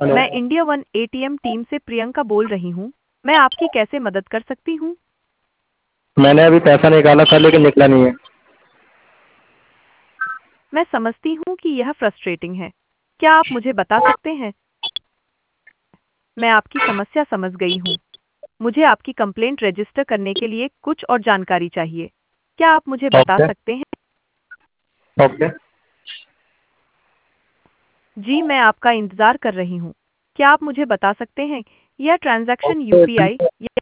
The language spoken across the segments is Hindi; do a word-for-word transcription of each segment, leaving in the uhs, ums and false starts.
हेलो। मैं इंडिया वन एटीएम टीम से प्रियंका बोल रही हूँ। मैं आपकी कैसे मदद कर सकती हूँ? मैंने अभी पैसा निकाला था लेकिन निकला नहीं है। मैं समझती हूँ कि यह फ्रस्ट्रेटिंग है। क्या आप मुझे बता सकते हैं? मैं आपकी समस्या समझ गई हूँ। मुझे आपकी कंप्लेंट रजिस्टर करने के लिए कुछ और जानकारी चाहिए। क्या आप मुझे बता ओके। सकते हैं? ओके। जी, मैं आपका इंतजार कर रही हूँ। क्या आप मुझे बता सकते हैं यह ट्रांजैक्शन ओके ठीक यूपीआई है। या...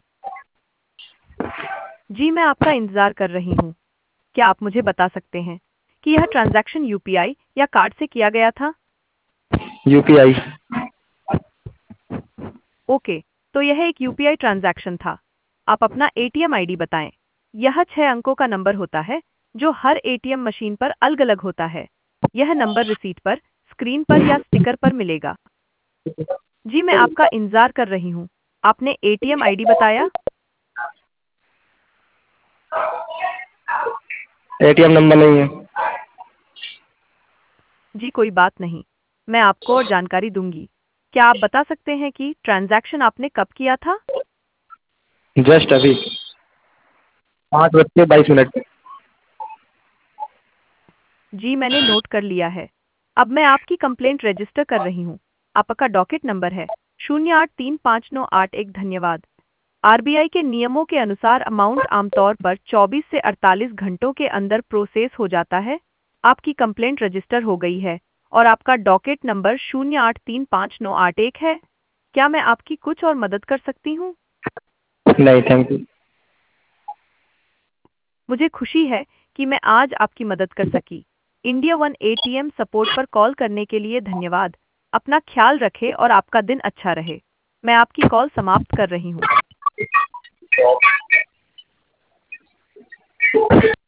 जी, मैं आपका इंतजार कर रही हूँ। क्या आप मुझे बता सकते हैं कि यह ट्रांजैक्शन यूपीआई या कार्ड से किया गया था? यूपीआई। ओके, तो यह एक यूपीआई ट्रांजैक्शन था। आप अपना एटीएम आईडी बताएं। यह छह अंकों का नंबर होता है जो हर एटीएम मशीन पर अलग-अलग होता है। यह नंबर रिसीट पर, स्क्रीन पर या स्टिकर पर मिलेगा। जी, मैं आपका इंतजार कर रही हूँ। आपने एटीएम आईडी बताया? एटीएम नंबर नहीं है। जी, कोई बात नहीं। मैं आपको और जानकारी दूंगी। क्या आप बता सकते हैं कि ट्रांजैक्शन आपने कब किया था? जस्ट अभी पाँच बज के बाईस मिनट पे। जी, मैंने नोट कर लिया है। अब मैं आपकी कंप्लेंट रजिस्टर कर रही हूँ। आपका डॉकेट नंबर है शून्य आठ तीन पाँच नौ आठ एक। धन्यवाद। आरबीआई के नियमों के अनुसार अमाउंट आमतौर पर चौबीस से अड़तालीस घंटों के अंदर प्रोसेस हो जाता है। आपकी कंप्लेंट रजिस्टर हो गई है और आपका डॉकेट नंबर शून्य आठ तीन पाँच नौ आठ एक है। क्या मैं आपकी कुछ और मदद कर सकती हूँ? नहीं, थैंक यू। मुझे खुशी है कि मैं आज आपकी मदद कर सकी। इंडिया वन एटीएम सपोर्ट पर कॉल करने के लिए धन्यवाद। अपना ख्याल रखें और आपका दिन अच्छा रहे। मैं आपकी कॉल समाप्त कर रही हूँ।